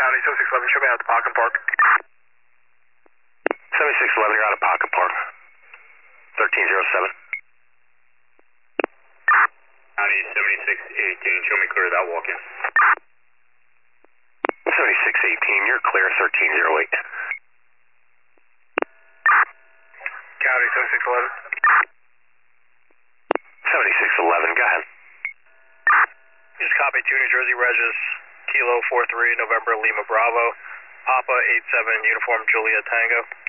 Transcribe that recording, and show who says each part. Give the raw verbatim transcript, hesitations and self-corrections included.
Speaker 1: County, seventy-six eleven, show me out to Pocket Park.
Speaker 2: seventy-six eleven, you're out of Pocket Park. thirteen oh seven.
Speaker 3: County, seventy-six eighteen, show me clear of that walk-in.
Speaker 2: seventy-six eighteen, you're clear, thirteen oh eight.
Speaker 1: County, seventy-six eleven.
Speaker 2: seventy-six eleven, go ahead.
Speaker 1: Just copy two New Jersey Regis, Kilo four three, November Lima Bravo, Papa eight seven, Uniform Juliet Tango.